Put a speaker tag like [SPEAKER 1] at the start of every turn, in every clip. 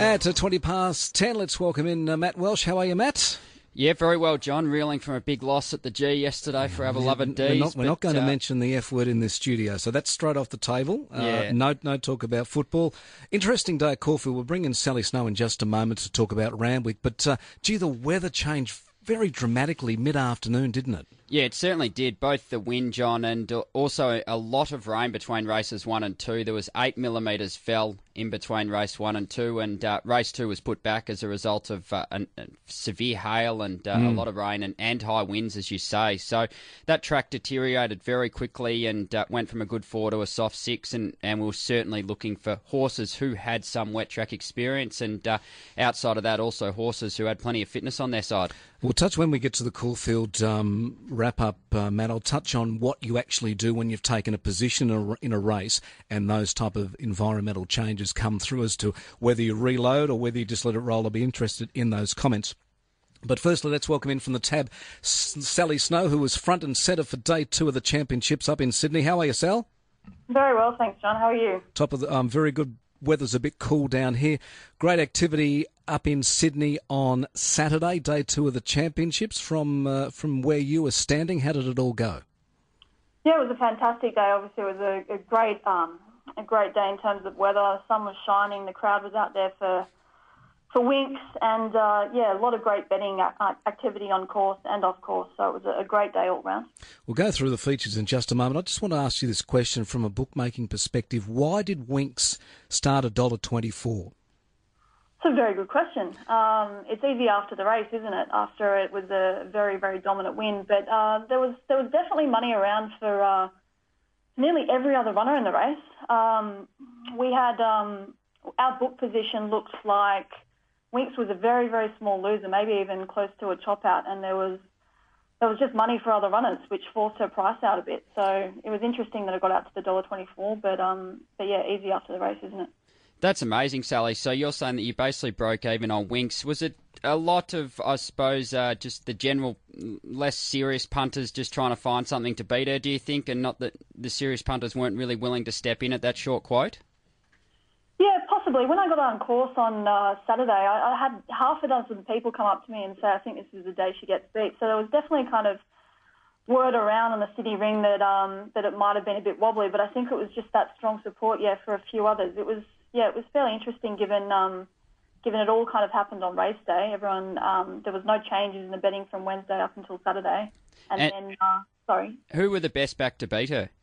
[SPEAKER 1] At 20 past 10, let's welcome in Matt Welsh. How are you, Matt?
[SPEAKER 2] Yeah, very well, John. Reeling from a big loss at the G yesterday for our beloved D's.
[SPEAKER 1] We're not going to mention the F word in this studio, so that's straight off the table. No talk about football. Interesting day at Caulfield. We'll bring in Sally Snow in just a moment to talk about Randwick. But, the weather changed very dramatically mid-afternoon, didn't it?
[SPEAKER 2] Yeah, it certainly did. Both the wind, John, and also a lot of rain between races 1 and 2. There was 8 millimetres fell in between race 1 and 2, and race 2 was put back as a result of severe hail and a lot of rain and high winds, as you say. So that track deteriorated very quickly and went from a good 4 to a soft 6, and we were certainly looking for horses who had some wet track experience, and outside of that, also horses who had plenty of fitness on their side.
[SPEAKER 1] We'll touch when we get to the Caulfield wrap-up, Matt. I'll touch on what you actually do when you've taken a position in a race and those type of environmental changes come through as to whether you reload or whether you just let it roll. I'll be interested in those comments. But firstly, let's welcome in from the tab Sally Snow, who was front and centre for day 2 of the championships up in Sydney. How are you, Sal?
[SPEAKER 3] Very well, thanks, John. How are you?
[SPEAKER 1] Top of the very good. Weather's a bit cool down here. Great activity up in Sydney on Saturday, day 2 of the championships. From where you were standing, how did it all go?
[SPEAKER 3] Yeah, it was a fantastic day. Obviously, it was a great day in terms of weather. The sun was shining. The crowd was out there for Winx, and a lot of great betting activity on course and off course. So it was a great day all round. We'll
[SPEAKER 1] go through the features in just a moment. I just want to ask you this question from a bookmaking perspective. Why did Winx start $1.24?
[SPEAKER 3] It's a very good question. It's easy after the race, isn't it? After it was a very, very dominant win. But there was definitely money around for nearly every other runner in the race. We had our book position looked like Winx was a very, very small loser, maybe even close to a chop out, and there was just money for other runners, which forced her price out a bit. So it was interesting that it got out to the $1.24, but yeah, easy after the race, isn't it?
[SPEAKER 2] That's amazing, Sally. So you're saying that you basically broke even on Winx. Was it a lot of, I suppose, just the general less serious punters just trying to find something to beat her, do you think, and not that the serious punters weren't really willing to step in at that short quote?
[SPEAKER 3] Yeah, possibly. When I got on course on Saturday, I had half a dozen people come up to me and say, I think this is the day she gets beat. So there was definitely kind of word around on the city ring that it might have been a bit wobbly, but I think it was just that strong support, for a few others. It was fairly interesting given it all kind of happened on race day. Everyone, there was no changes in the betting from Wednesday up until Saturday. And then,
[SPEAKER 2] who were the best back to beat her?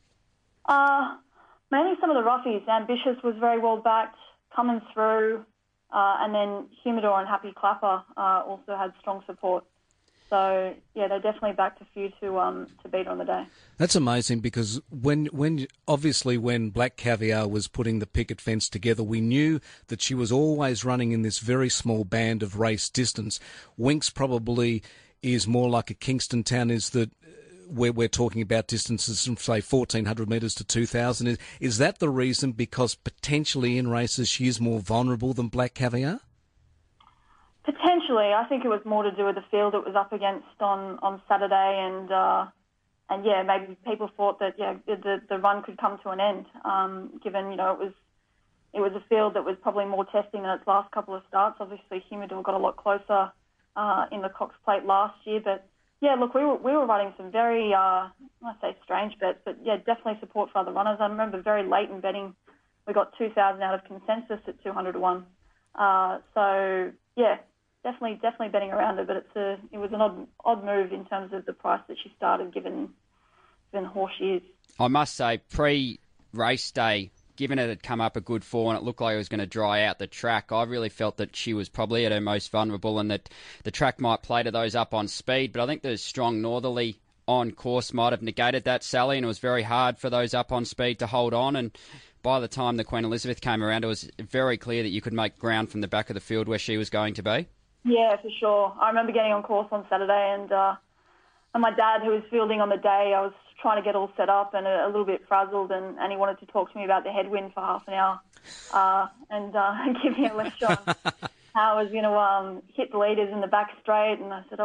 [SPEAKER 3] Mainly some of the roughies. Ambitious was very well backed, coming through, and then Humidor and Happy Clapper also had strong support. So yeah, they definitely backed a few to beat her on the day.
[SPEAKER 1] That's amazing because when Black Caviar was putting the picket fence together, we knew that she was always running in this very small band of race distance. Winx probably is more like a Kingston Town, is that where we're talking about distances from, say, 1,400 metres to 2,000. Is that the reason, because potentially in races she is more vulnerable than Black Caviar?
[SPEAKER 3] Potentially. I think it was more to do with the field it was up against on Saturday, and maybe people thought that the run could come to an end, given it was a field that was probably more testing than its last couple of starts. Obviously, Humidor got a lot closer in the Cox Plate last year, but yeah, look, we were running some very, I say strange bets, but yeah, definitely support for other runners. I remember very late in betting, we got 2,000 out of consensus at 200 to 1. So yeah, definitely betting around her, but it was an odd move in terms of the price that she started, given horse she is.
[SPEAKER 2] I must say, pre-race day, given it had come up a good 4 and it looked like it was going to dry out the track, I really felt that she was probably at her most vulnerable and that the track might play to those up on speed. But I think the strong northerly on course might have negated that, Sally, and it was very hard for those up on speed to hold on. And by the time the Queen Elizabeth came around, it was very clear that you could make ground from the back of the field where she was going to be.
[SPEAKER 3] Yeah, for sure. I remember getting on course on Saturday and my dad, who was fielding on the day, I was trying to get all set up and a little bit frazzled, and he wanted to talk to me about the headwind for half an hour and give me a lecture on how I was going to hit the leaders in the back straight. And I said,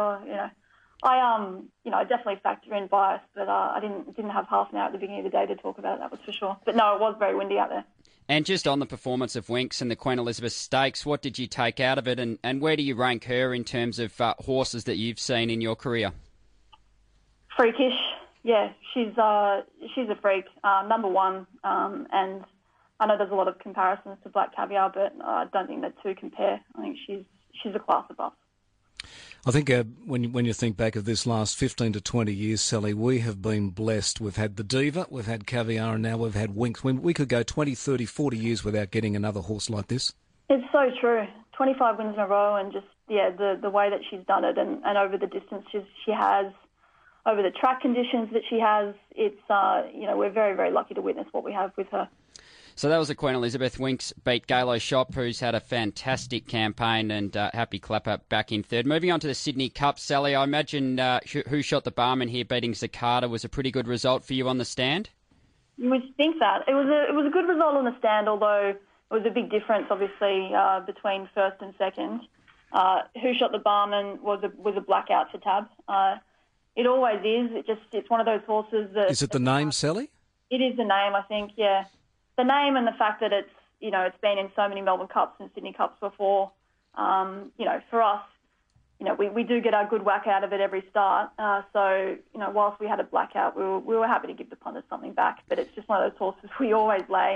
[SPEAKER 3] I definitely factor in bias, but I didn't have half an hour at the beginning of the day to talk about it, that was for sure. But no, it was very windy out there.
[SPEAKER 2] And just on the performance of Winx and the Queen Elizabeth Stakes, what did you take out of it, and where do you rank her in terms of horses that you've seen in your career?
[SPEAKER 3] Freakish, yeah, she's a freak, number one, and I know there's a lot of comparisons to Black Caviar, but I don't think the two compare. I think she's a class above.
[SPEAKER 1] I think when you think back of this last 15 to 20 years, Sally, we have been blessed. We've had the Diva, we've had Caviar, and now we've had Winx. We could go 20, 30, 40 years without getting another horse like this. It's
[SPEAKER 3] so true. 25 wins in a row, and just, the way that she's done it, and over the distances she has, over the track conditions that she has, it's, we're very, very lucky to witness what we have with her.
[SPEAKER 2] So that was the Queen Elizabeth. Winx beat Galo Shop, who's had a fantastic campaign, and Happy Clapper back in third. Moving on to the Sydney Cup, Sally, I imagine Who Shot the Barman here beating Zacata was a pretty good result for you on the stand?
[SPEAKER 3] You would think that. It was a good result on the stand, although it was a big difference, obviously, between first and second. Who Shot the Barman was a blackout for Tab. It always is. It's one of those horses that...
[SPEAKER 1] Is it the name, Sally?
[SPEAKER 3] It is the name, I think, yeah. The name and the fact that it's been in so many Melbourne Cups and Sydney Cups before, for us, we do get our good whack out of it every start. So, whilst we had a blackout, we were happy to give the punters something back. But it's just one of those horses we always lay.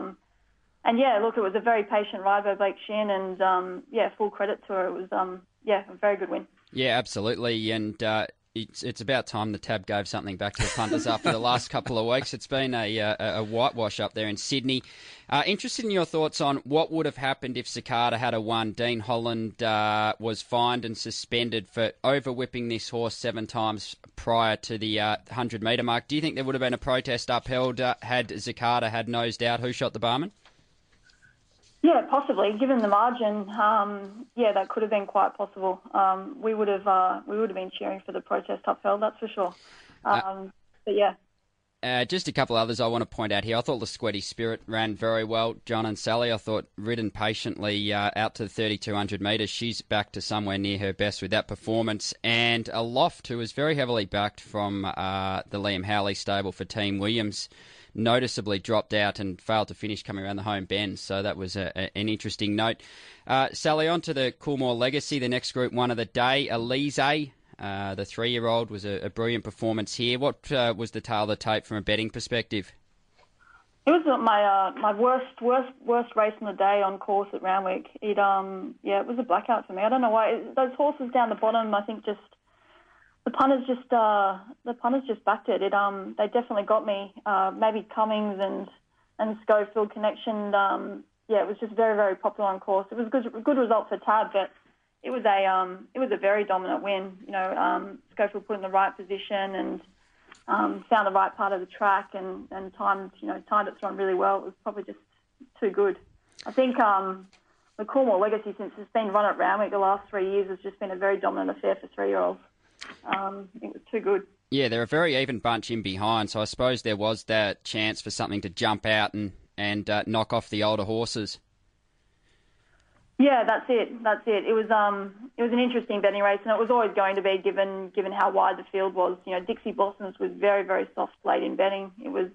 [SPEAKER 3] And yeah, look, it was a very patient ride by Blake Shin, and full credit to her. It was a very good win.
[SPEAKER 2] Yeah, absolutely, and. It's about time the Tab gave something back to the punters after the last couple of weeks. It's been a whitewash up there in Sydney. Interested in your thoughts on what would have happened if Zacata had a won. Dean Holland was fined and suspended for over-whipping this horse 7 times prior to the 100-metre mark. Do you think there would have been a protest upheld had Zacata had nosed out Who Shot the Barman?
[SPEAKER 3] Yeah, possibly. Given the margin, that could have been quite possible. We would have been cheering for the protest upheld, that's for sure. But yeah.
[SPEAKER 2] Just a couple others I want to point out here. I thought the Sweaty Spirit ran very well. John and Sally, I thought, ridden patiently out to the 3,200 metres. She's back to somewhere near her best with that performance. And Aloft, who was very heavily backed from the Liam Howley stable for Team Williams, noticeably dropped out and failed to finish coming around the home bend. So that was an interesting note. Sally, on to the Coolmore Legacy, the next Group 1 of the day. Elise, the 3-year-old, was a brilliant performance here. What was the tail of the tape from a betting perspective?
[SPEAKER 3] It was my worst race in the day on course at Randwick. It was a blackout for me. I don't know why. Those horses down the bottom, I think the punters just backed it. They definitely got me. Maybe Cummings and Schofield Connection. It was just very, very popular on course. It was a good result for Tab, but it was a very dominant win. Schofield put in the right position and found the right part of the track and timed it through really well. It was probably just too good. I think the Coolmore Legacy, since it's been run at Randwick the last 3 years, has just been a very dominant affair for 3-year-olds. It was too good.
[SPEAKER 2] Yeah, they're a very even bunch in behind, so I suppose there was that chance for something to jump out and knock off the older horses.
[SPEAKER 3] Yeah, that's it. It was an interesting betting race, and it was always going to be given how wide the field was. Dixie Blossoms was very, very soft late in betting. It was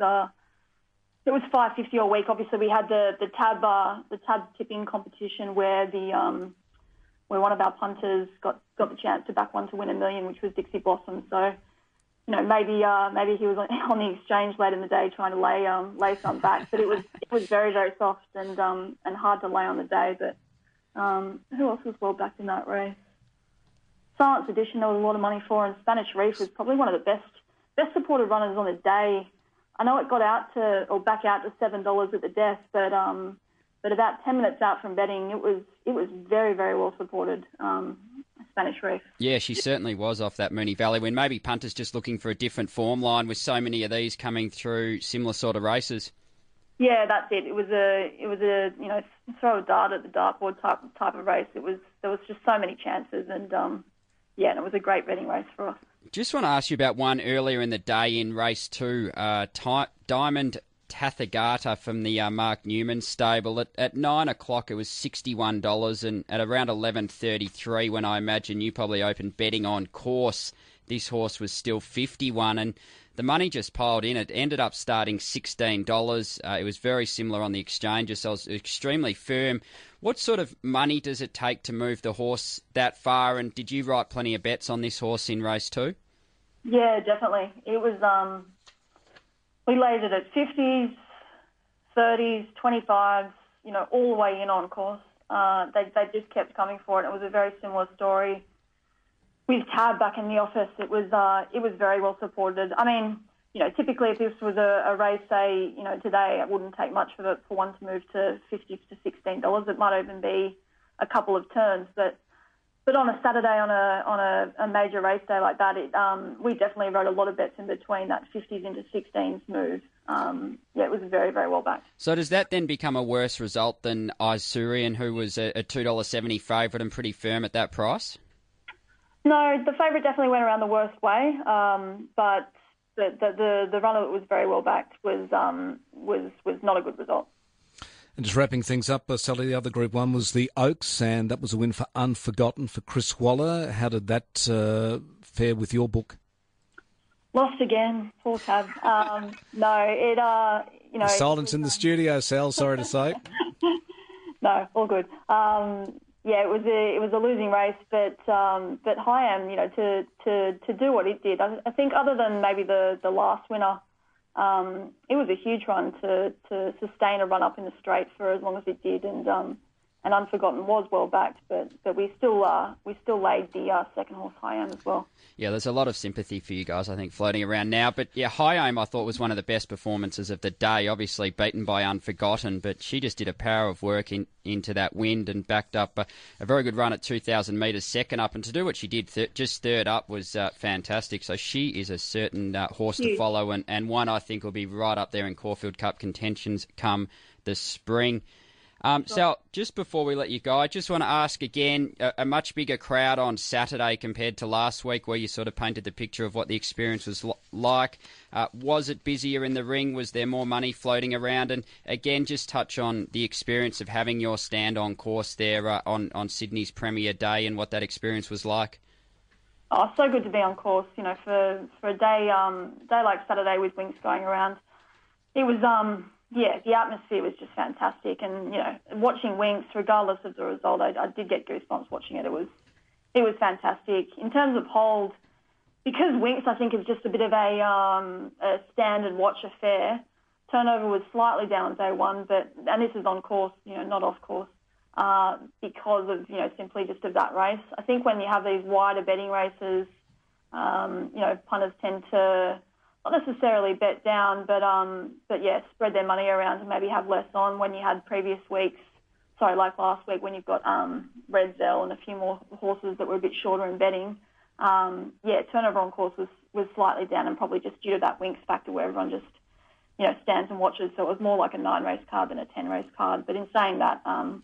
[SPEAKER 3] $5.50 a week. Obviously, we had the tab tipping competition where where one of our punters got the chance to back one to win $1 million, which was Dixie Blossom. So, maybe he was on the exchange late in the day trying to lay some back. But it was very, very soft and hard to lay on the day. But who else was well backed in that race? Silence Edition, there was a lot of money for, and Spanish Reef was probably one of the best supported runners on the day. I know it got back out to $7 at the death, but about 10 minutes out from betting, it was very, very well supported, Spanish Reef. Yeah,
[SPEAKER 2] she certainly was off that Moonee Valley when maybe punters just looking for a different form line with so many of these coming through similar sort of races.
[SPEAKER 3] Yeah, that's it. It was a throw a dart at the dartboard type of race. There was just so many chances, and and it was a great betting race for us.
[SPEAKER 2] Just want to ask you about one earlier in the day in race 2, Diamond Tathagata from the Mark Newman stable. At 9 o'clock, it was $61, and at around 11:33, when I imagine you probably opened betting on course, this horse was still 51, and the money just piled in. It ended up starting $16. It was very similar on the exchanges, so it was extremely firm. What sort of money does it take to move the horse that far, and did you write plenty of bets on this horse in race 2?
[SPEAKER 3] Yeah, definitely. It was, we laid it at 50s, 30s, 25s, all the way in on course. They just kept coming for it. It was a very similar story with Tab back in the office. It was very well supported. I mean, typically if this was a race, say, today, it wouldn't take much for one to move to $50 to $16. It might even be a couple of turns, but on a Saturday, on a major race day like that, we definitely wrote a lot of bets in between that 50s into 16s move. It was very, very well backed.
[SPEAKER 2] So does that then become a worse result than Isurian, who was a $2.70 favourite and pretty firm at that price?
[SPEAKER 3] No, the favourite definitely went around the worst way, but the runner that was very well backed was not a good result.
[SPEAKER 1] And just wrapping things up, Sally, the other Group 1 was the Oaks, and that was a win for Unforgotten for Chris Waller. How did that fare with your book?
[SPEAKER 3] Lost again, poor Tab.
[SPEAKER 1] Silence in the studio, Sal, sorry to say.
[SPEAKER 3] No, all good. It was a losing race, but Higham, to do what it did, I think other than maybe the last winner, it was a huge run to sustain a run up in the straight for as long as it did, and Unforgotten was well backed, but we still laid the second horse Higham as well.
[SPEAKER 2] Yeah, there's a lot of sympathy for you guys, I think, floating around now. But yeah, Higham I thought was one of the best performances of the day. Obviously beaten by Unforgotten, but she just did a power of work into that wind and backed up a very good run at 2,000 metres second up. And to do what she did, just third up, was fantastic. So she is a certain horse to follow, and one I think will be right up there in Caulfield Cup contentions come the spring. Sal, just before we let you go, I just want to ask again, a much bigger crowd on Saturday compared to last week, where you sort of painted the picture of what the experience was like. Was it busier in the ring? Was there more money floating around? And again, just touch on the experience of having your stand on course there on Sydney's Premier Day and what that experience was like.
[SPEAKER 3] Oh, so good to be on course, for a day like Saturday with Winx going around. It was... the atmosphere was just fantastic, and watching Winx, regardless of the result, I did get goosebumps watching it. It was fantastic. In terms of hold, because Winx I think is just a bit of a stand and watch affair. Turnover was slightly down on day one, and this is on course, not off course, because of simply just of that race. I think when you have these wider betting races, punters tend to not necessarily bet down, but spread their money around and maybe have less on. When you had previous weeks, like last week when you've got Red Zell and a few more horses that were a bit shorter in betting, turnover on course was slightly down, and probably just due to that Winx factor where everyone just stands and watches. So it was more like a 9-race card than a 10-race card. But in saying that,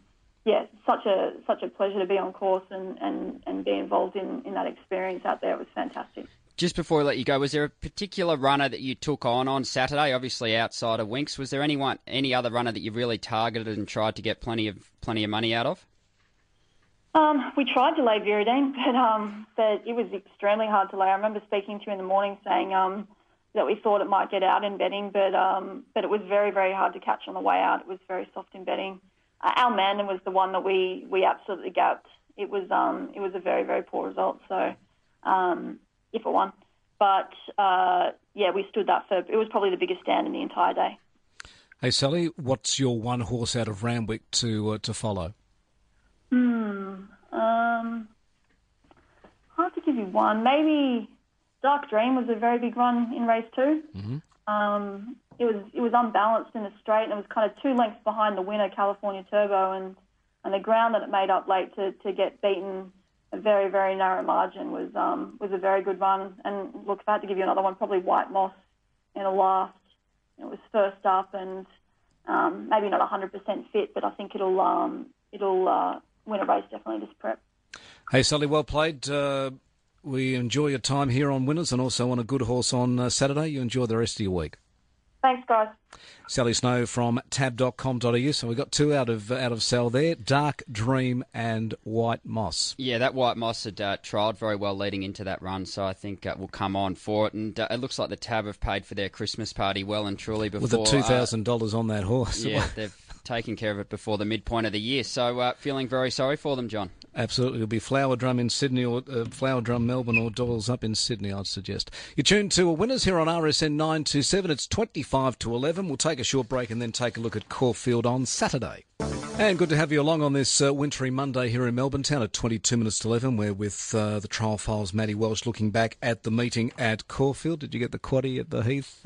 [SPEAKER 3] such a pleasure to be on course and be involved in that experience out there. It was fantastic. Just
[SPEAKER 2] before I let you go, was there a particular runner that you took on Saturday, obviously outside of Winx? Was there any other runner that you really targeted and tried to get plenty of money out of?
[SPEAKER 3] We tried to lay Viridine, but it was extremely hard to lay. I remember speaking to you in the morning saying that we thought it might get out in betting, but it was very, very hard to catch on the way out. It was very soft in betting. Al Mandan was the one that we absolutely gapped. It was a very, very poor result. So. If it won. But, we stood that for... It was probably the biggest stand in the entire day.
[SPEAKER 1] Hey, Sally, what's your one horse out of Randwick to follow?
[SPEAKER 3] Hard to give you one. Maybe Dark Dream was a very big run in race 2. Mm-hmm. It was unbalanced in the straight, and it was kind of 2 lengths behind the winner, California Turbo, and the ground that it made up late to get beaten... A very, very narrow margin was a very good run. And look, if I had to give you another one, probably White Moss in the last. It was first up and maybe not 100% fit, but I think it'll win a race definitely this prep.
[SPEAKER 1] Hey, Sally, well played. We enjoy your time here on Winners and also on a good horse on Saturday. You enjoy the rest of your week.
[SPEAKER 3] Thanks, guys.
[SPEAKER 1] Sally Snow from tab.com.au. So we got two out of Sal there, Dark Dream and White Moss.
[SPEAKER 2] Yeah, that White Moss had trialled very well leading into that run, so I think we'll come on for it. And it looks like the Tab have paid for their Christmas party well and truly before.
[SPEAKER 1] With the $2,000 on that horse.
[SPEAKER 2] Yeah, they've taken care of it before the midpoint of the year. So feeling very sorry for them, John.
[SPEAKER 1] Absolutely. It'll be Flower Drum in Sydney or Flower Drum Melbourne or Doyle's up in Sydney, I'd suggest. You're tuned to Winners here on RSN 927. It's 25 to 11. We'll take a short break and then take a look at Caulfield on Saturday. And good to have you along on this wintry Monday here in Melbourne Town at 22 minutes to 11. We're with the Trial Files' Matty Welsh looking back at the meeting at Caulfield. Did you get the quaddie at the Heath,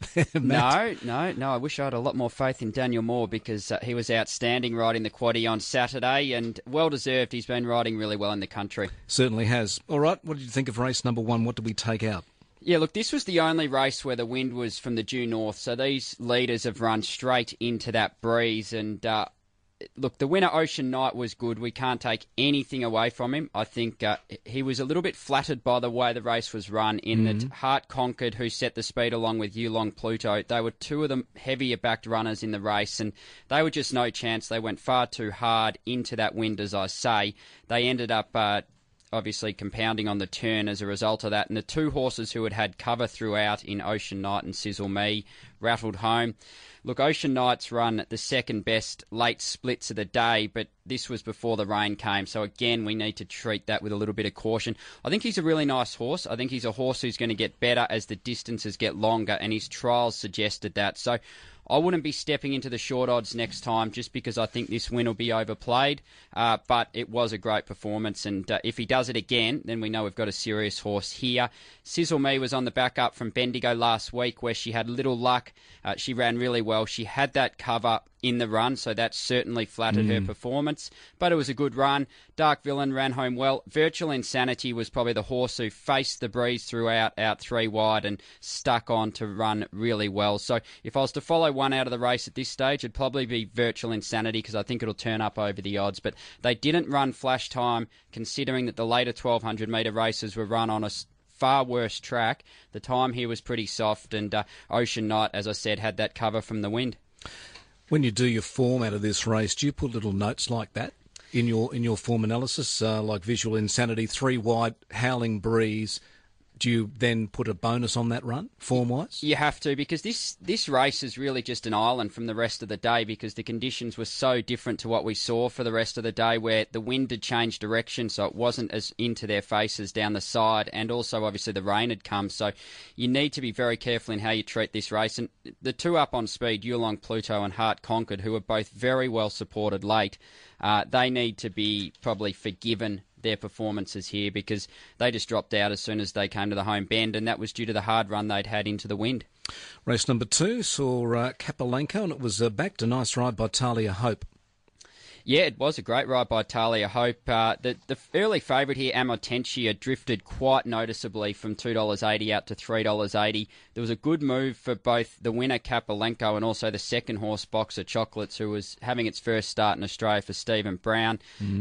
[SPEAKER 1] Matt?
[SPEAKER 2] No. I wish I had a lot more faith in Daniel Moore because he was outstanding riding the quaddie on Saturday and well-deserved. He's been riding really well in the country.
[SPEAKER 1] Certainly has. All right, what did you think of race number one? What did we take out?
[SPEAKER 2] Yeah, look, this was the only race where the wind was from the due north, so these leaders have run straight into that breeze and... Look, the winner, Ocean Knight, was good. We can't take anything away from him. I think he was a little bit flattered by the way the race was run in that Heart Conquered, who set the speed along with Yulong Pluto. They were two of the heavier-backed runners in the race, and they were just no chance. They went far too hard into that wind, as I say. They ended up... obviously compounding on the turn as a result of that. And the two horses who had cover throughout in Ocean Knight and Sizzle Me rattled home. Look, Ocean Knight's run the second best late splits of the day, but this was before the rain came. So again, we need to treat that with a little bit of caution. I think he's a really nice horse. I think he's a horse who's going to get better as the distances get longer, and his trials suggested that. So I wouldn't be stepping into the short odds next time just because I think this win will be overplayed. But it was a great performance, and if he does it again, then we know we've got a serious horse here. Sizzle Me was on the back up from Bendigo last week where she had little luck. She ran really well. She had that cover in the run, so that certainly flattered her performance. But it was a good run. Dark Villain ran home well. Virtual Insanity was probably the horse who faced the breeze throughout, out three wide, and stuck on to run really well. So if I was to follow one out of the race at this stage, it'd probably be Virtual Insanity because I think it'll turn up over the odds. But they didn't run flash time, considering that the later 1,200-metre races were run on a far worse track. The time here was pretty soft, and Ocean Knight, as I said, had that cover from the wind.
[SPEAKER 1] When you do your form out of this race, do you put little notes like that in your form analysis, like Visual Insanity, three wide, howling breeze? Do you then put a bonus on that run, form-wise?
[SPEAKER 2] You have to, because this race is really just an island from the rest of the day because the conditions were so different to what we saw for the rest of the day, where the wind had changed direction, so it wasn't as into their faces down the side, and also obviously the rain had come. So you need to be very careful in how you treat this race. And the two up on speed, Yulong Pluto and Heart Conquered, who are both very well supported late, they need to be probably forgiven their performances here because they just dropped out as soon as they came to the home bend, and that was due to the hard run they'd had into the wind.
[SPEAKER 1] Race number 2 saw Kapalenko, and it was backed a nice ride by Talia Hope.
[SPEAKER 2] Yeah, it was a great ride by Talia Hope. The early favourite here, Amotentia, drifted quite noticeably from $2.80 out to $3.80. There was a good move for both the winner, Kapalenko, and also the second horse, Boxer Chocolates, who was having its first start in Australia for Stephen Brown.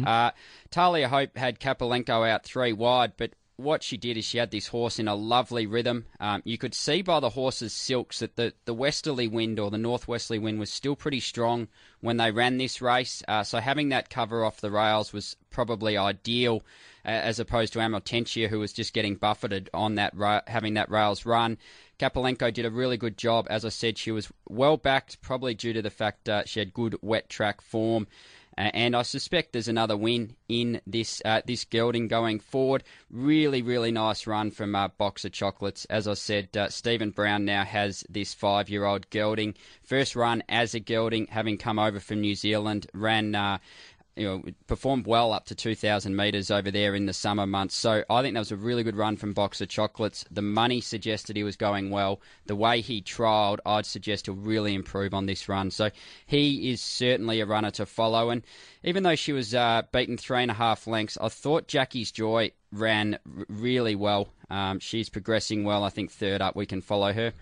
[SPEAKER 2] Talia Hope had Kapalenko out three wide, but what she did is she had this horse in a lovely rhythm. You could see by the horse's silks that the westerly wind or the northwesterly wind was still pretty strong when they ran this race. So having that cover off the rails was probably ideal as opposed to Amotentia, who was just getting buffeted on that having that rails run. Kapalenko did a really good job. As I said, she was well backed, probably due to the fact she had good wet track form. And I suspect there's another win in this gelding going forward. Really, really nice run from Boxer Chocolates. As I said, Stephen Brown now has this 5-year-old gelding. First run as a gelding, having come over from New Zealand, ran... performed well up to 2,000 metres over there in the summer months. So I think that was a really good run from Boxer Chocolates. The money suggested he was going well. The way he trialled, I'd suggest he'll really improve on this run. So he is certainly a runner to follow. And even though she was beaten 3.5 lengths, I thought Jackie's Joy ran really well. She's progressing well. I think third up we can follow her.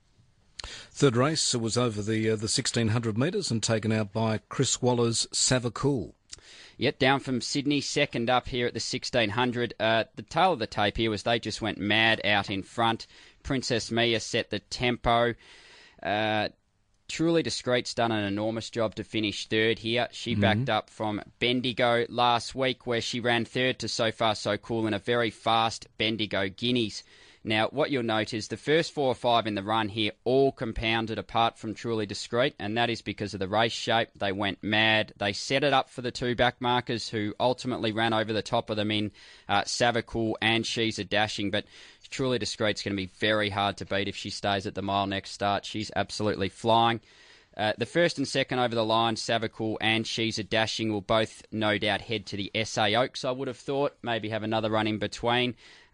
[SPEAKER 1] Third race was over the 1,600 metres and taken out by Chris Waller's Savacool.
[SPEAKER 2] Yep, down from Sydney, second up here at the 1,600. The tail of the tape here was they just went mad out in front. Princess Mia set the tempo. Truly Discreet's done an enormous job to finish third here. She backed up from Bendigo last week, where she ran third to So Far So Cool in a very fast Bendigo Guineas. Now, what you'll note is the first 4 or 5 in the run here all compounded apart from Truly Discreet, and that is because of the race shape. They went mad. They set it up for the 2 back markers, who ultimately ran over the top of them in Savacool and She's a Dashing, but Truly Discreet's going to be very hard to beat if she stays at the mile next start. She's absolutely flying. The first and second over the line, Savacool and She's a Dashing, will both no doubt head to the SA Oaks, I would have thought. Maybe have another run in between.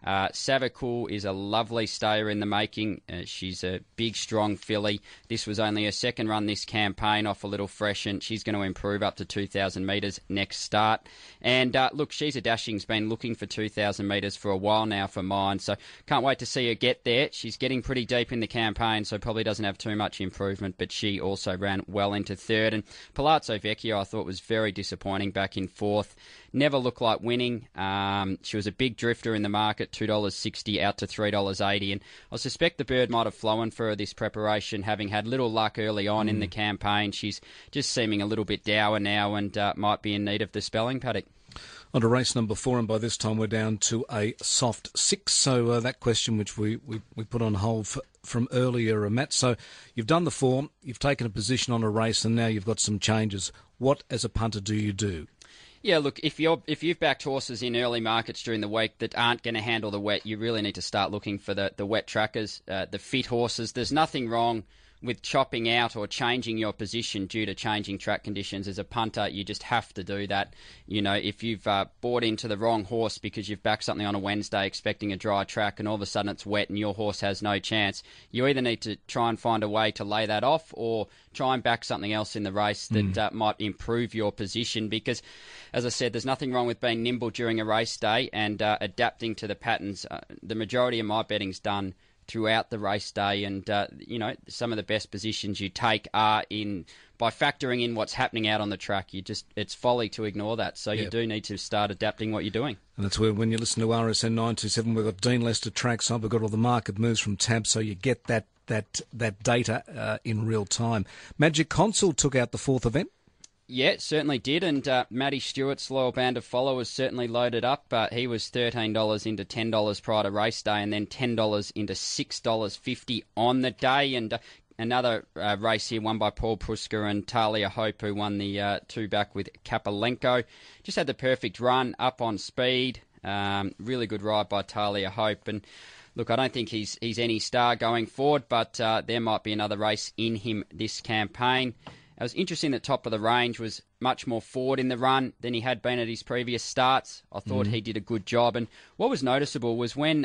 [SPEAKER 2] Savacool is a lovely stayer in the making. She's a big, strong filly. This was only her second run this campaign off a little freshen. She's going to improve up to 2,000 metres next start. And look, She's a Dashing's been looking for 2,000 metres for a while now for mine, so can't wait to see her get there. She's getting pretty deep in the campaign, so probably doesn't have too much improvement, but she also ran well into third. And Palazzo Vecchio, I thought, was very disappointing back in fourth. Never looked like winning. She was a big drifter in the market, $2.60 out to $3.80. And I suspect the bird might have flown for her this preparation, having had little luck early on in the campaign. She's just seeming a little bit dour now and might be in need of the spelling paddock.
[SPEAKER 1] On to race number 4, and by this time we're down to a soft 6. So that question which we put on hold from earlier, Matt. So you've done the form, you've taken a position on a race, and now you've got some changes. What, as a punter, do you do?
[SPEAKER 2] Yeah, look, if you've backed horses in early markets during the week that aren't going to handle the wet, you really need to start looking for the wet trackers, the fit horses. There's nothing wrong with chopping out or changing your position due to changing track conditions. As a punter, you just have to do that. You know, if you've bought into the wrong horse because you've backed something on a Wednesday expecting a dry track and all of a sudden it's wet and your horse has no chance, you either need to try and find a way to lay that off or try and back something else in the race that might improve your position, because, as I said, there's nothing wrong with being nimble during a race day and adapting to the patterns. The majority of my betting's done throughout the race day, and some of the best positions you take are by factoring in what's happening out on the track. It's folly to ignore that, so you do need to start adapting what you're doing.
[SPEAKER 1] And that's where, when you listen to RSN 927, we've got Dean Lester trackside, we've got all the market moves from Tab, so you get that data in real time. Magic Consul took out the 4th event.
[SPEAKER 2] Yeah, it certainly did, and Matty Stewart's loyal band of followers certainly loaded up. He was $13 into $10 prior to race day, and then $10 into $6.50 on the day. And another race here won by Paul Pruska and Talia Hope, who won the 2 back with Kapalenko. Just had the perfect run, up on speed. Really good ride by Talia Hope. And look, I don't think he's any star going forward, but there might be another race in him this campaign. It was interesting that Top of the Range was much more forward in the run than he had been at his previous starts. I thought he did a good job. And what was noticeable was when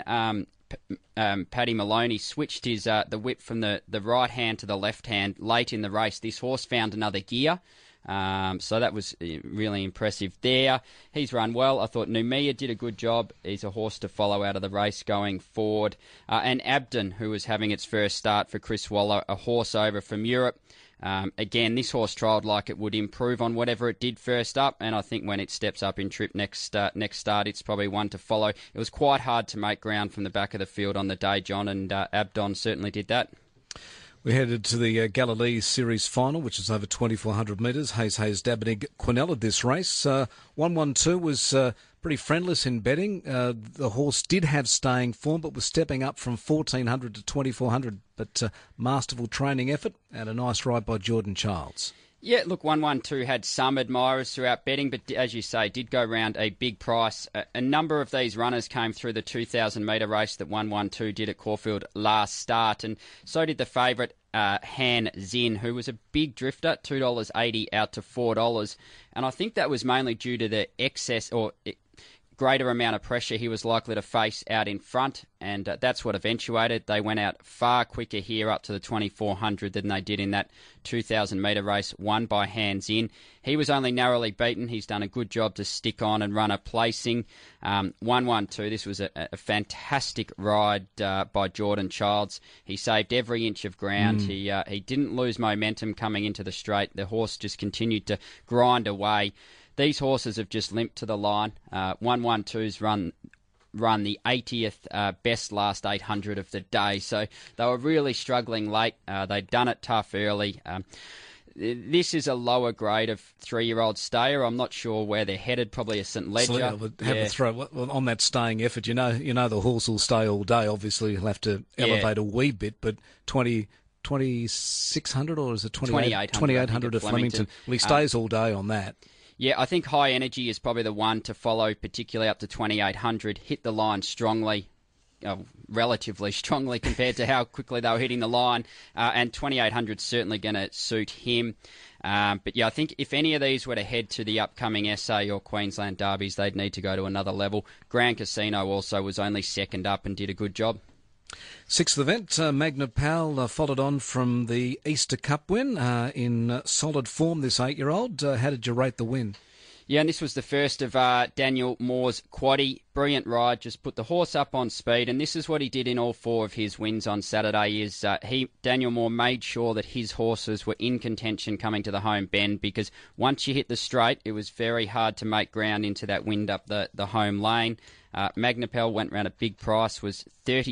[SPEAKER 2] Paddy Maloney switched his the whip from the right hand to the left hand late in the race, this horse found another gear. So that was really impressive there. He's run well. I thought Numia did a good job. He's a horse to follow out of the race going forward. And Abden, who was having its first start for Chris Waller, a horse over from Europe. Again, this horse trialled like it would improve on whatever it did first up, and I think when it steps up in trip next start, it's probably one to follow. It was quite hard to make ground from the back of the field on the day, John, and Abdon certainly did that.
[SPEAKER 1] We headed to the Galilee Series final, which is over 2,400 metres. Hayes Dabenig Quinella this race. 112 was pretty friendless in betting. The horse did have staying form, but was stepping up from 1,400 to 2,400. But masterful training effort and a nice ride by Jordan Childs.
[SPEAKER 2] Yeah, look, 112 had some admirers throughout betting, but as you say, did go round a big price. A number of these runners came through the 2,000 metre race that 112 did at Caulfield last start, and so did the favourite Han Zin, who was a big drifter, $2.80 out to $4. And I think that was mainly due to the excess or greater amount of pressure he was likely to face out in front, and that's what eventuated. They went out far quicker here up to the 2,400 than they did in that 2,000 metre race won by Hands In. He was only narrowly beaten. He's done a good job to stick on and run a placing. 112, this was a fantastic ride by Jordan Childs. He saved every inch of ground. He didn't lose momentum coming into the straight. The horse just continued to grind away. These horses have just limped to the line. 112's run run the 80th best last 800 of the day. So they were really struggling late. They'd done it tough early. This is a lower grade of 3-year-old stayer. I'm not sure where they're headed. Probably a St. Ledger.
[SPEAKER 1] I would have a throw on that staying effort. You know, the horse will stay all day. Obviously, he'll have to elevate a wee bit, but 2,600 or is it 2,800 at Flemington? Well, he stays all day on that.
[SPEAKER 2] Yeah, I think High Energy is probably the one to follow, particularly up to 2,800. Hit the line strongly. Relatively strongly compared to how quickly they were hitting the line, and 2,800 is certainly going to suit him. But yeah, I think if any of these were to head to the upcoming SA or Queensland derbies, they'd need to go to another level. Grand Casino also was only second up and did a good job.
[SPEAKER 1] Sixth event, Magna Powell followed on from the Easter Cup win in solid form, this 8-year-old. How did you rate the win?
[SPEAKER 2] Yeah, and this was the first of Daniel Moore's quaddie. Brilliant ride, just put the horse up on speed, and this is what he did in all 4 of his wins on Saturday. Daniel Moore made sure that his horses were in contention coming to the home bend, because once you hit the straight, it was very hard to make ground into that wind up the home lane. Magna Powell went round a big price, was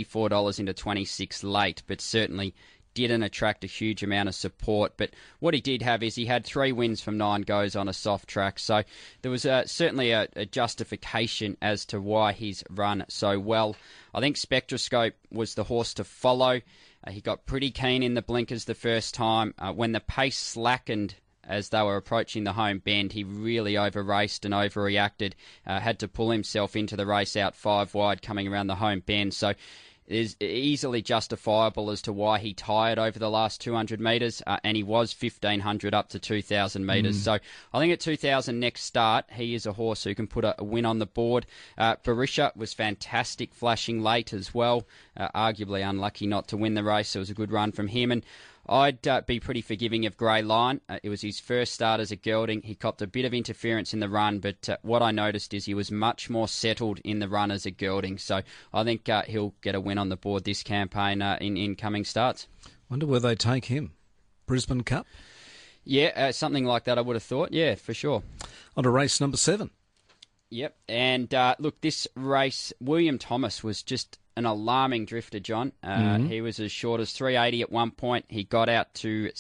[SPEAKER 2] $34 into 26 late, but certainly didn't attract a huge amount of support. But what he did have is he had 3 wins from 9 goes on a soft track, so there was certainly a justification as to why he's run so well. I think Spectroscope was the horse to follow. He got pretty keen in the blinkers the first time. When the pace slackened as they were approaching the home bend, he really over-raced and overreacted, had to pull himself into the race out 5 wide coming around the home bend. So is easily justifiable as to why he tired over the last 200 metres, and he was 1,500 up to 2,000 metres. So I think at 2,000 next start, he is a horse who can put a win on the board. Barisha was fantastic, flashing late as well, arguably unlucky not to win the race. It was a good run from him, and I'd be pretty forgiving of Grey Lion. It was his first start as a gelding. He copped a bit of interference in the run, but what I noticed is he was much more settled in the run as a gelding. So I think he'll get a win on the board this campaign in coming starts.
[SPEAKER 1] Wonder where they take him. Brisbane Cup?
[SPEAKER 2] Yeah, something like that I would have thought. Yeah, for sure.
[SPEAKER 1] On to race number 7.
[SPEAKER 2] Yep, and look, this race, William Thomas was just an alarming drifter, John. He was as short as $3.80 at one point. He got out to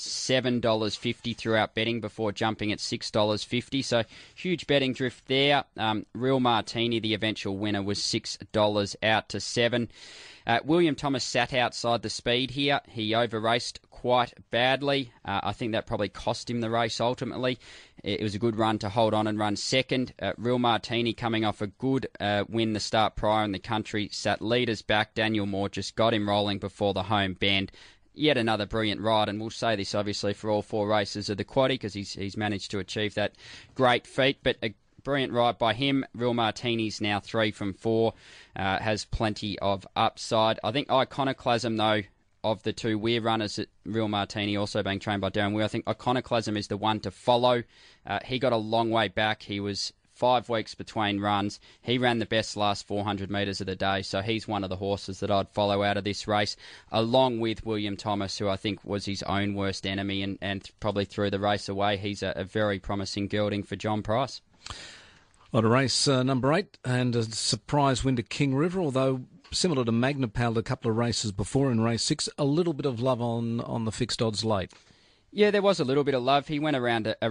[SPEAKER 2] $7.50 throughout betting before jumping at $6.50. So huge betting drift there. Real Martini, the eventual winner, was $6 out to $7. William Thomas sat outside the speed here. He over-raced quite badly. I think that probably cost him the race ultimately. It was a good run to hold on and run second. Real Martini coming off a good win the start prior in the country, sat leaders back. Daniel Moore just got him rolling before the home bend. Yet another brilliant ride, and we'll say this obviously for all 4 races of the quaddie, because he's managed to achieve that great feat. But a brilliant ride by him. Real Martini's now 3 from 4, has plenty of upside. I think Iconoclasm, though, of the 2 Weir runners at Real Martini, also being trained by Darren Weir, I think Iconoclasm is the one to follow. He got a long way back. He was 5 weeks between runs. He ran the best last 400 metres of the day, so he's one of the horses that I'd follow out of this race, along with William Thomas, who I think was his own worst enemy and probably threw the race away. He's a very promising gelding for John Price.
[SPEAKER 1] On to race number 8, and a surprise win to King River, although similar to Magna Powell a couple of races before in race 6, a little bit of love on the fixed odds late.
[SPEAKER 2] Yeah, there was a little bit of love. He went around that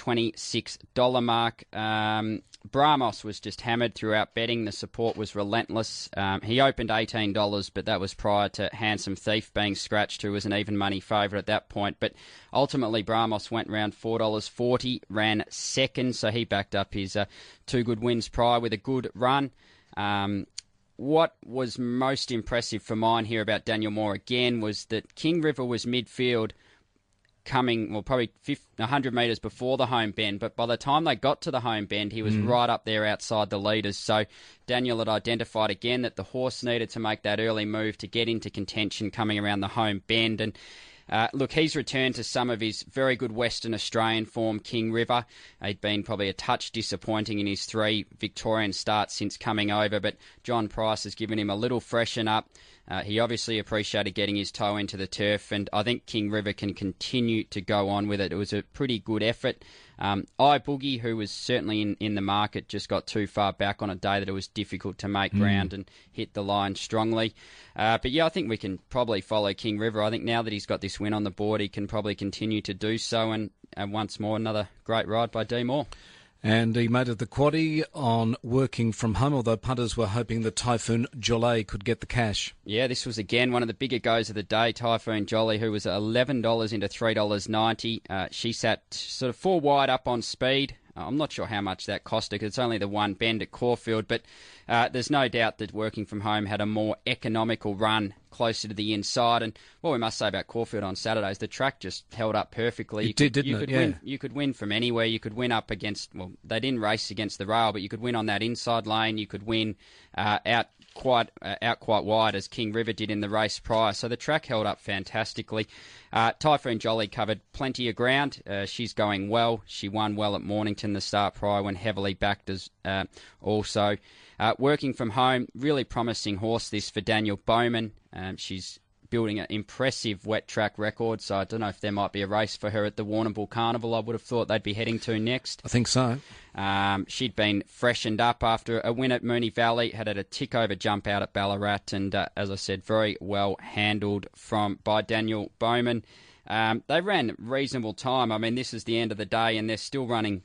[SPEAKER 2] $26 mark. Bramos was just hammered throughout betting. The support was relentless. He opened $18, but that was prior to Handsome Thief being scratched, who was an even money favourite at that point. But ultimately, Bramos went around $4.40, ran second, so he backed up his 2 good wins prior with a good run. What was most impressive for mine here about Daniel Moore again was that King River was midfield coming, well, probably 100 metres before the home bend, but by the time they got to the home bend, he was right up there outside the leaders. So Daniel had identified again that the horse needed to make that early move to get into contention coming around the home bend. And look, he's returned to some of his very good Western Australian form, King River. He'd been probably a touch disappointing in his 3 Victorian starts since coming over, but John Price has given him a little freshen up. He obviously appreciated getting his toe into the turf, and I think King River can continue to go on with it. It was a pretty good effort. iBoogie, who was certainly in the market, just got too far back on a day that it was difficult to make ground and hit the line strongly. But yeah, I think we can probably follow King River. I think now that he's got this win on the board, he can probably continue to do so. And once more, another great ride by D Moore.
[SPEAKER 1] And he made it the quaddie on working from home, although punters were hoping that Typhoon Jolie could get the cash.
[SPEAKER 2] Yeah, this was again one of the bigger goes of the day. Typhoon Jolie, who was $11 into $3.90. She sat sort of 4 wide up on speed. I'm not sure how much that cost her because it's only the one bend at Caulfield, but there's no doubt that working from home had a more economical run closer to the inside. And what we must say about Caulfield on Saturdays, the track just held up perfectly.
[SPEAKER 1] Didn't it?
[SPEAKER 2] You could win from anywhere. You could win up against, well, they didn't race against the rail, but you could win on that inside lane. You could win out quite wide as King River did in the race prior. So the track held up fantastically. Typhoon Jolie covered plenty of ground. She's going well. She won well at Mornington the start prior when heavily backed as also. Working from home, really promising horse this for Daniel Bowman. She's building an impressive wet track record, so I don't know if there might be a race for her at the Warrnambool Carnival. I would have thought they'd be heading to next.
[SPEAKER 1] I think so.
[SPEAKER 2] She'd been freshened up after a win at Moonee Valley, had a tick-over jump out at Ballarat, and as I said, very well handled by Daniel Bowman. They ran reasonable time. I mean, this is the end of the day, and they're still running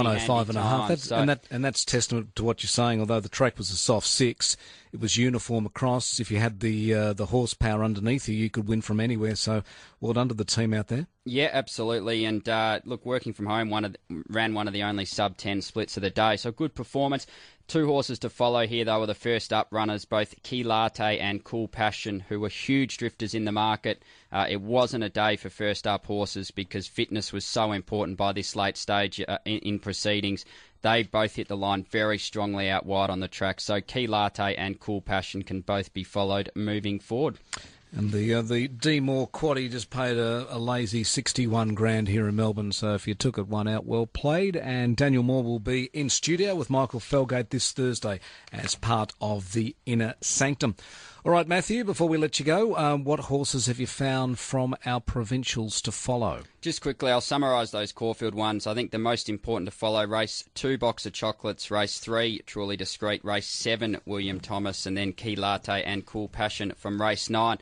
[SPEAKER 1] 105.5. And that's testament to what you're saying. Although the track was a soft 6, it was uniform across. If you had the horsepower underneath you could win from anywhere. So well done to the team out there.
[SPEAKER 2] Yeah, absolutely. And look, working from home, ran one of the only sub-10 splits of the day. So good performance. 2 horses to follow here, though, were the first up runners, both Key Latte and Cool Passion, who were huge drifters in the market. It wasn't a day for first up horses because fitness was so important by this late stage in proceedings. They both hit the line very strongly out wide on the track. So Key Latte and Cool Passion can both be followed moving forward.
[SPEAKER 1] And the D Moore quaddie just paid a lazy 61 grand here in Melbourne. So if you took it one out, well played. And Daniel Moore will be in studio with Michael Felgate this Thursday as part of the Inner Sanctum. All right, Matthew, before we let you go, what horses have you found from our provincials to follow?
[SPEAKER 2] Just quickly, I'll summarise those Caulfield ones. I think the most important to follow, race 2, Box of Chocolates, race 3, Truly Discreet, race 7, William Thomas, and then Key Latte and Cool Passion from race 9.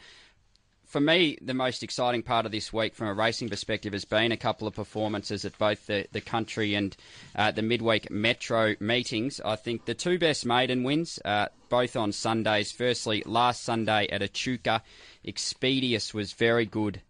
[SPEAKER 2] For me, the most exciting part of this week from a racing perspective has been a couple of performances at both the country and the midweek metro meetings. I think the 2 best maiden wins, both on Sundays. Firstly, last Sunday at Echuca, Expedius was very good.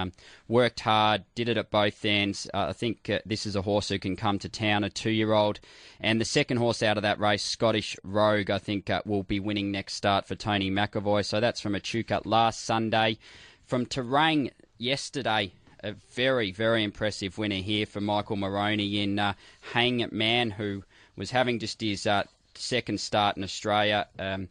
[SPEAKER 2] Worked hard, did it at both ends. I think this is a horse who can come to town, a 2-year-old. And the second horse out of that race, Scottish Rogue, I think will be winning next start for Tony McAvoy. So that's from Echuca last Sunday. From Terang yesterday, a very, very impressive winner here for Michael Moroney in Hangman, who was having just his second start in Australia.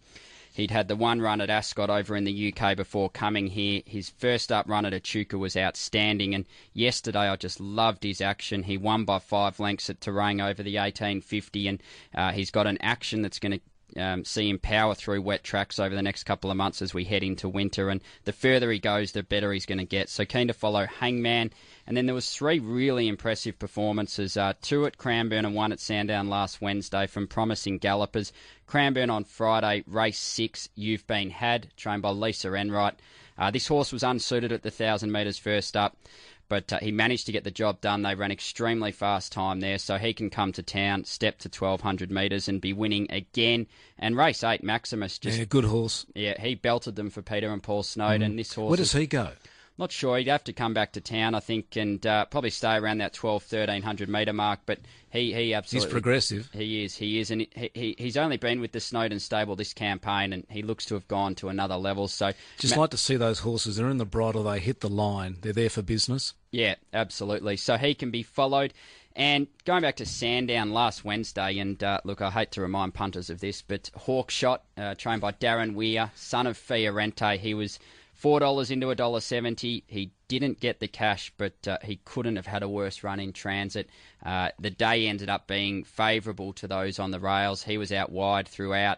[SPEAKER 2] He'd had the one run at Ascot over in the UK before coming here. His first up run at Echuca was outstanding, and yesterday I just loved his action. He won by 5 lengths at Terang over the 1850, and he's got an action that's going to see him power through wet tracks over the next couple of months as we head into winter, and the further he goes, the better he's going to get. So keen to follow Hangman. And then there was 3 really impressive performances, 2 at Cranbourne and 1 at Sandown last Wednesday from promising gallopers. Cranbourne on Friday, race 6, You've Been Had, trained by Lisa Enright. This horse was unsuited at the 1,000 metres first up, but he managed to get the job done. They ran extremely fast time there, so he can come to town, step to 1,200 metres and be winning again. And race 8, Maximus.
[SPEAKER 1] Good horse.
[SPEAKER 2] Yeah, he belted them for Peter and Paul Snowden. And this horse...
[SPEAKER 1] Where does he go?
[SPEAKER 2] Not sure. He'd have to come back to town, I think, and probably stay around that 1,200-1,300 metre mark. But he absolutely...
[SPEAKER 1] He's progressive.
[SPEAKER 2] He is. And he's only been with the Snowden stable this campaign, and he looks to have gone to another level. So
[SPEAKER 1] just like to see those horses. They're in the bridle. They hit the line. They're there for business.
[SPEAKER 2] Yeah, absolutely. So he can be followed. And going back to Sandown last Wednesday, and look, I hate to remind punters of this, but Hawkshot, trained by Darren Weir, son of Fiorente, he was $4 into $1.70. He didn't get the cash, but he couldn't have had a worse run in transit. The day ended up being favourable to those on the rails. He was out wide throughout.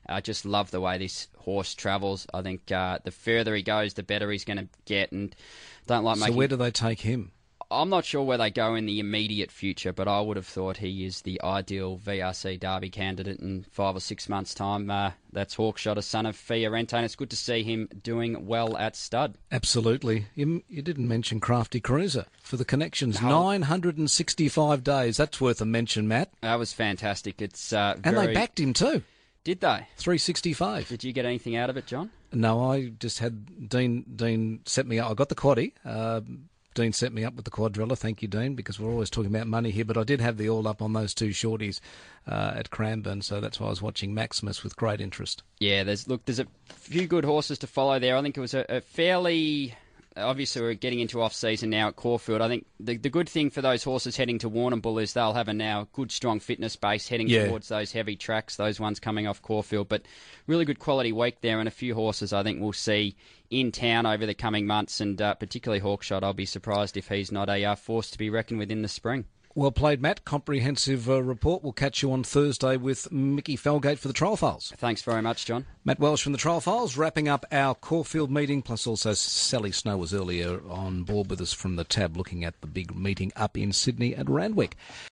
[SPEAKER 2] I just love the way this horse travels. I think the further he goes, the better he's going to get. And don't like making.
[SPEAKER 1] So where do they take him?
[SPEAKER 2] I'm not sure where they go in the immediate future, but I would have thought he is the ideal VRC Derby candidate in 5 or 6 months' time. That's Hawkshot, a son of Fiorente, and it's good to see him doing well at stud.
[SPEAKER 1] Absolutely. You didn't mention Crafty Cruiser for the connections. No. 965 days. That's worth a mention, Matt.
[SPEAKER 2] That was fantastic. It's
[SPEAKER 1] And they backed him too.
[SPEAKER 2] Did they?
[SPEAKER 1] 365.
[SPEAKER 2] Did you get anything out of it, John?
[SPEAKER 1] No, I just had Dean set me up. I got the quaddie. Dean set me up with the quadrilla. Thank you, Dean, because we're always talking about money here. But I did have the all up on those two shorties at Cranbourne, so that's why I was watching Maximus with great interest.
[SPEAKER 2] Yeah, there's a few good horses to follow there. I think it was a fairly... Obviously, we're getting into off-season now at Caulfield. I think the good thing for those horses heading to Warrnambool is they'll have a now good, strong fitness base heading towards those heavy tracks, those ones coming off Caulfield. But really good quality week there, and a few horses I think we'll see in town over the coming months, and particularly Hawkshot. I'll be surprised if he's not a force to be reckoned with in the spring.
[SPEAKER 1] Well played, Matt. Comprehensive report. We'll catch you on Thursday with Mickey Felgate for the Trial Files.
[SPEAKER 2] Thanks very much, John.
[SPEAKER 1] Matt Welsh from the Trial Files, wrapping up our Caulfield meeting, plus also Sally Snow was earlier on board with us from the tab, looking at the big meeting up in Sydney at Randwick.